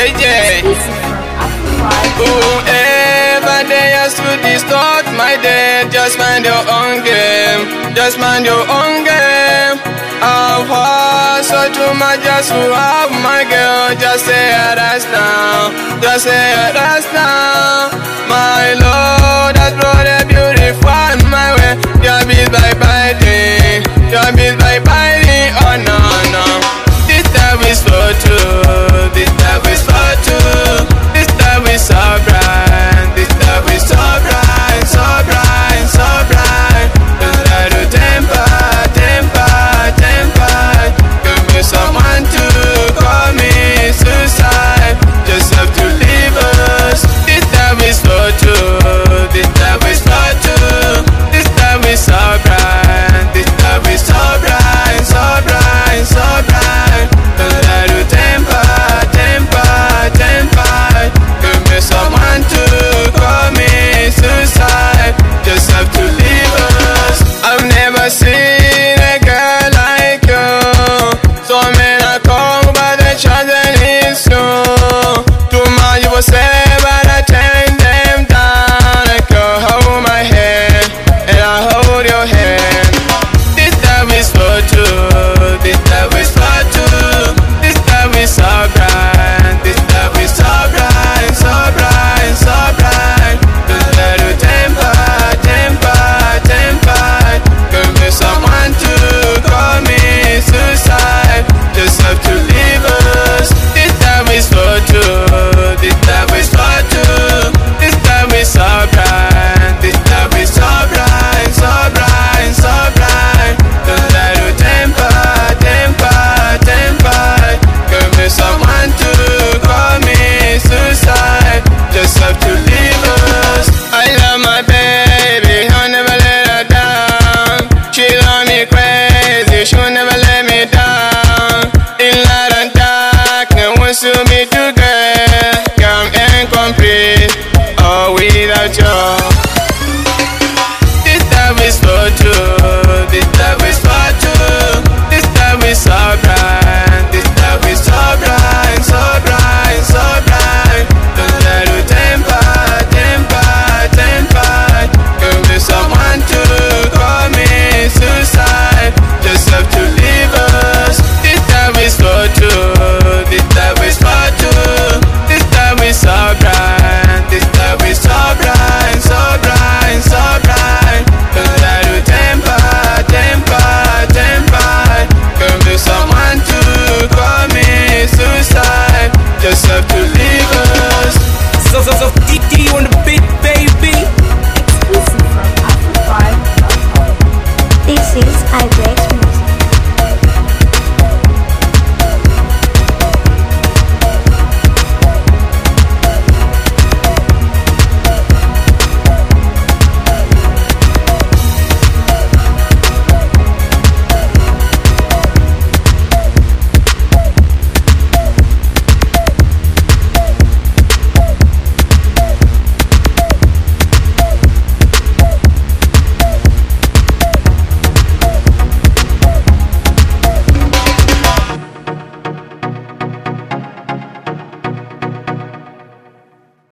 yeah. Whoever they used to distort my day, just mind your own game, just mind your own game. I've hustled too much just to have my girl, just say that's now, just say that's now. My Lord has brought a beautiful one my way, just beat by biting, just beat by biting, oh no, no. This time is for two, this time is for two, this time is so bright, this time is so bright, so bright, so bright. Don't try to temper, temper, temper. Give me someone to call me suicide, just have to leave us. This time is for two, this time is for two, this time is so bright, this time is so bright, so bright, so bright. Don't try to temper, temper, temper. Give me someone to call me suicide, just have to leave us. I've never seen a girl like you, so many come but the chance is you. Too much you will say but I turn them down. Like you hold my hand and I hold your hand. This time is for two, this time is for two, this time is so bright, this time is so bright, so bright, so bright. Don't let it temper, temper, temper. Give me someone to call me suicide, just have to leave us. This time is for two, this time is for two, this time is so bright, this time is so bright, so bright, so bright. Don't let it temper, temper, temper. Give me someone to call me suicide, just have to leave us. I love my baby, I'll never let her down. She love me crazy, she'll never